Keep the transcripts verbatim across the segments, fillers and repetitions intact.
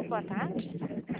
boa tarde.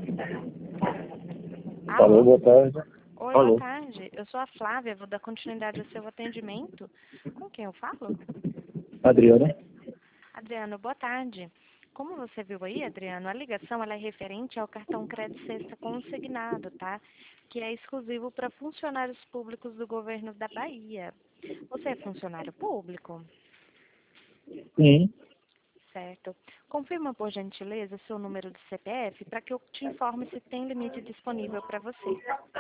Alô, boa tarde. Oi, Alô. boa tarde. Eu sou a Flávia, vou dar continuidade ao seu atendimento. Com quem eu falo? Adriana. Adriano, boa tarde. Como você viu aí, Adriano, a ligação ela é referente ao cartão Crédito Sexta consignado, tá? Que é exclusivo para funcionários públicos do governo da Bahia. Você é funcionário público? Sim. Certo. Confirma, por gentileza, seu número de C P F para que eu te informe se tem limite disponível para você.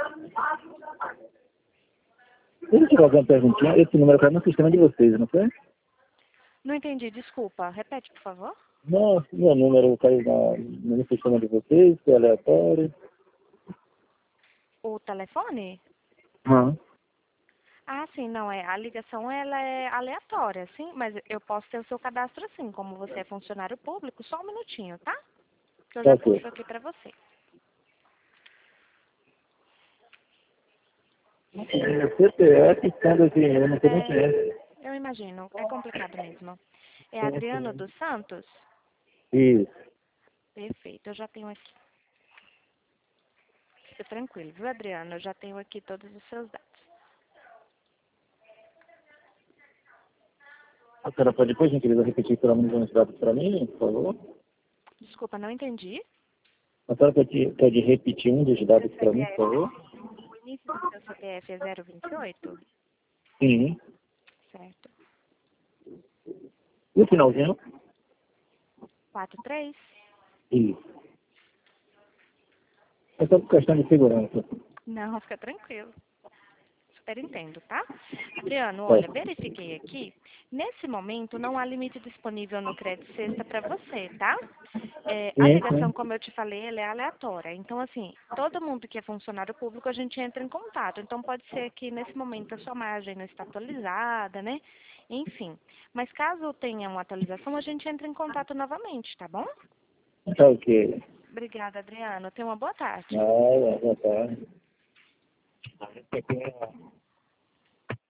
Deixa eu te fazer uma perguntinha. Esse número caiu no sistema de vocês, não foi? Não entendi, desculpa. Repete, por favor. Não, meu número caiu na, no sistema de vocês, que é aleatório. O telefone? Aham. Ah, sim, não é. A ligação ela é aleatória, sim, mas eu posso ter o seu cadastro assim, como você é funcionário público, só um minutinho, tá? Que eu já Ok. puxo aqui para você. É, C P F, sendo assim, eu não sei nem quem é. É, eu imagino, é complicado mesmo. É Adriano dos Santos? Isso. Perfeito, eu já tenho aqui. Fica tranquilo, viu, Adriano? Eu já tenho aqui todos os seus dados. A senhora pode depois, gentileza, repetir pelo menos os dados para mim, por favor? Desculpa, não entendi. A senhora pode, pode repetir um dos dados para mim, por favor? O início do seu C P F é zero vinte e oito? Sim. Certo. E o finalzinho? quatro três? Isso. É só por questão de segurança. Não, fica tranquilo. Super entendo, tá? Adriano, É. olha, verifiquei aqui. Nesse momento, não há limite disponível no Crédito Sexta para você, tá? É, a Sim, ligação, sim. como eu te falei, ela é aleatória. Então, assim, todo mundo que é funcionário público, a gente entra em contato. Então, pode ser que nesse momento a sua margem não está atualizada, né? Enfim. Mas caso tenha uma atualização, a gente entra em contato novamente, tá bom? Tá ok. Obrigada, Adriano. Tenha uma boa tarde. Ah, boa tarde.